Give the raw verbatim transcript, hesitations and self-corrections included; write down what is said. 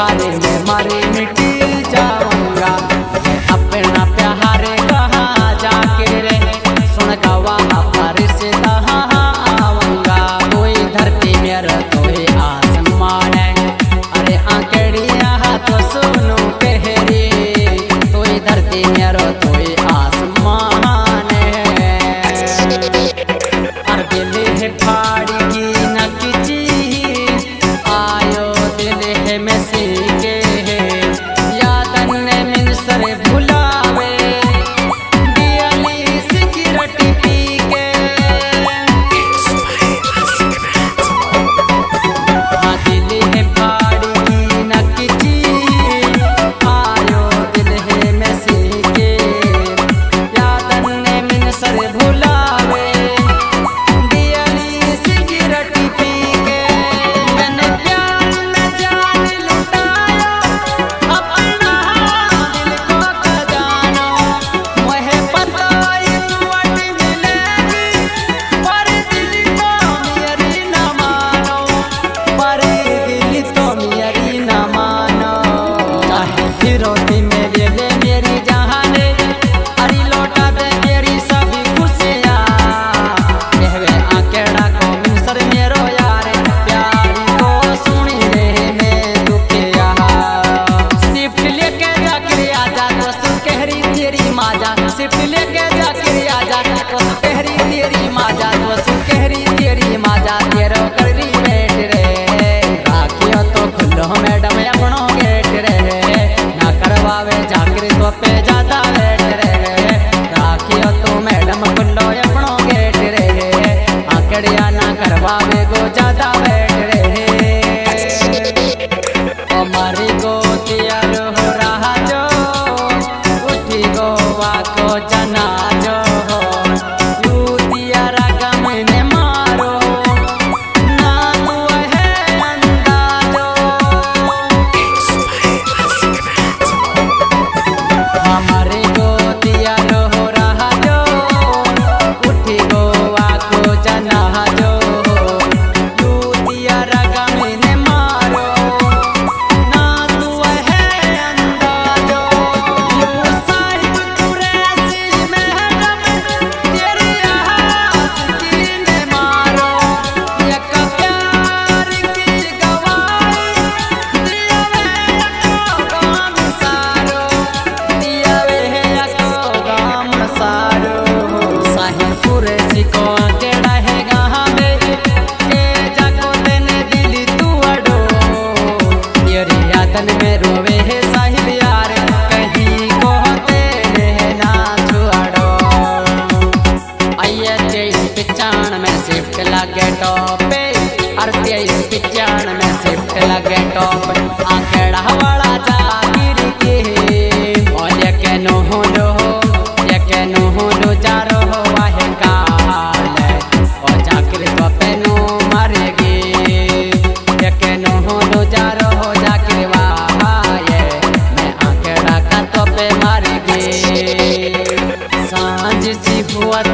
सहारे में मारे मिटी जाऊंगा। अपना प्यार कहाँ जाके रे सुन गवा पर से कहाँ आऊंगा। कोई धरती मेरा कोई आसमान है, अरे आंकड़िया तो सुनो कहरी। कोई धरती मेरा कोई आसमान है, और दिल है फाड़ी की न किची आयो दिल है में सीखे यादन ने मिन सर भुलावे दियाली सिगरेट पी के। हाँ दिल है फाड़ी की न किची आयो दिल है में सीखे यादन ने मिन सर भुलावे दियाली सिगरेट पी के। मैंने प्यार में जान लुटाया अपना दिल को खजानो। मुझे पता इस वक्त मिलेगी पर दिल को मेरी न मानो, पर दिल तो मेरी न मानो। चाहे फिरौती में ले ले मेरी जहाने, अरे लौटा दे मेरी सभी खुशियाँ। कहवे आंकड़ा को मिसर मेरो यार प्यारी को सुनी रे मैं दुखिया। शिफ्ट लेके जाके आजा तो सुकहरी तेरी माजा। शिफ्ट लेके जाके आजा तो सुकहरी तेरी माजा, तो सुकहरी तेरी माजा तेरो कररी बैठ रे। राखियो तो खुलो मैडम अपनो गेट रे, ना करवावे जाकर तो पे जाता बैठ रे। राखियो तो मैडम खुलो अपनो गेट रे, आंकड़िया ना करवावे गो जाता बैठ रे। हमारी गो तैयार हो रहा जो उठी गोवा को जना जो यू दिया रगम ने मारो ना तू है अंदाजो। हमारे गो तैयार हो रहा जो उठी गोवा को जना जो यू दिया रगम ने मारो ना तू है अंदाजो। यू साहिब कुरैशी मैडम तेरी आशिकी ने मारो, एक प्यार की गवाही दिया वे एको गाम सारो, दिया वे एको गाम सारो। साहिब कुरैशी को केड़ा है गाह में के जाको तेने दिल तू अडो। तेरी यादन में रोवे है साहिब यार कहीं को तेरे ना छुड़ो। आइए तेईस पिचान में शिफ्ट लगे टॉप पे, और तेईस पिचान में शिफ्ट लगे टॉप। आंकड़ा वाला जागिर के और ये के नो हो लो ये के नो हो लो जा रो वाहे काल और जाकर तो पे नो मरेगी। ये के नो हो लो जा रो जाकर वाहे मैं आंकड़ा का तो पे मरेगी। सांझ सी हुआ